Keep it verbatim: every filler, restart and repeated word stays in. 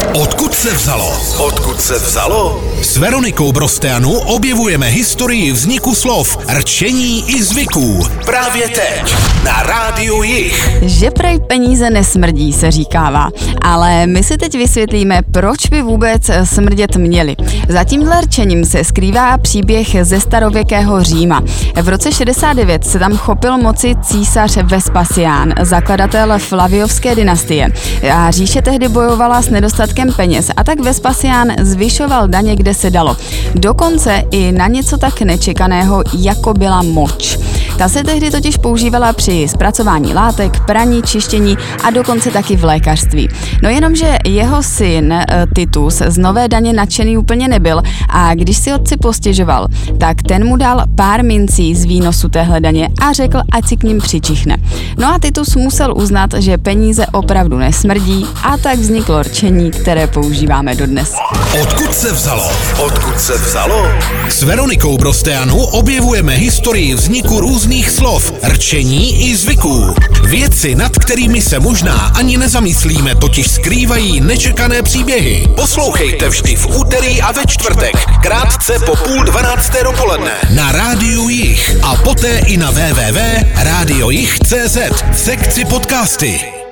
Odkud se vzalo? Odkud se vzalo? S Veronikou Brosteanu objevujeme historii vzniku slov, rčení i zvyků. Právě teď na Rádiu Jich. Že prej peníze nesmrdí, se říkává. Ale my si teď vysvětlíme, proč by vůbec smrdět měli. Za tímhle rčením se skrývá příběh ze starověkého Říma. V roce šedesát devět se tam chopil moci císař Vespasián, zakladatel Flaviovské dynastie. A říše tehdy bojovala s nedostatkem peněz a tak Vespasián zvyšoval daně, kde se dalo. Dokonce i na něco tak nečekaného, jako byla moč. Ta se tehdy totiž používala při zpracování látek, praní, čištění a dokonce taky v lékařství. No jenomže jeho syn Titus z nové daně nadšený úplně nebyl a když si otci postěžoval, tak ten mu dal pár mincí z výnosu téhle daně a řekl, ať si k ním přičichne. No a Titus musel uznat, že peníze opravdu nesmrdí a tak vzniklo rčení, které používáme dodnes. Odkud se vzalo? Odkud se vzalo? S Veronikou Brosteanu objevujeme historii vzniku různých slov, rčení i zvyků. Věci, nad kterými se možná ani nezamyslíme, totiž skrývají nečekané příběhy. Poslouchejte vždy v úterý a ve čtvrtek, krátce po půl dvanácté dopoledne na Rádiu Jich a poté i na w w w tečka rádio jich tečka cé zet v sekci podcasty.